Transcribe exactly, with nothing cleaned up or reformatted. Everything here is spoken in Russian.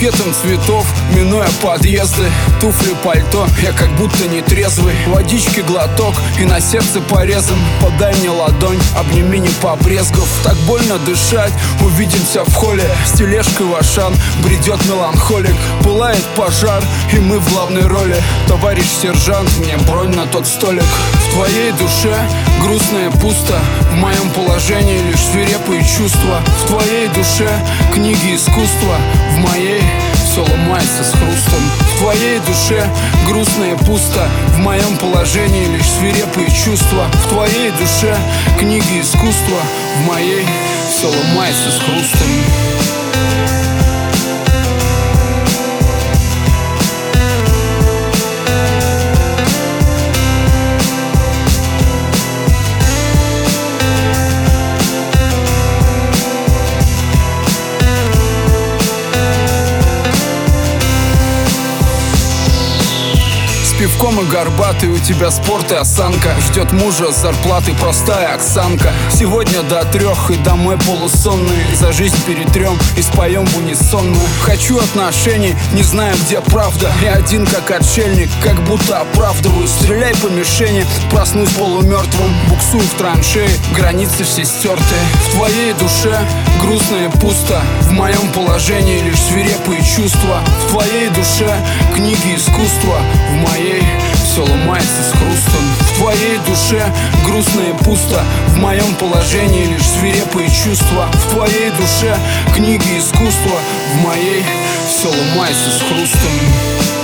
Букетом цветов, минуя подъезды, туфли, пальто, я как будто не трезвый. Водички глоток и на сердце порезом. Подай мне ладонь, обними, не побрезгав. Так больно дышать, увидимся в холле. С тележкой в Ашан бредет меланхолик. Пылает пожар, и мы в главной роли. Товарищ сержант, мне бронь на тот столик. В твоей душе грустно и пусто, в моем положении лишь свирепые чувства. В твоей душе книги искусства, в моей все ломается с хрустом. В твоей душе грустно и пусто, в моем положении лишь свирепые чувства. В твоей душе книги искусства, в моей все ломается с хрустом. Пивком и горбатый, у тебя спорт и осанка. Ждет мужа с зарплаты простая Оксанка. Сегодня до трех и домой полусонные. За жизнь перетрем и споем в унисонную. Хочу отношений, не знаю, где правда. Я один как отшельник, как будто оправдываю. Стреляй по мишени, проснусь полумертвым. Буксую в траншеи, границы все стертые. В твоей душе грустно и пусто, в моем положении лишь свирепые чувства. В твоей душе книги искусства, в моей все ломается с хрустом. В твоей душе грустно и пусто, в моем положении лишь свирепые чувства. В твоей душе книги искусства, в моей все ломается с хрустом.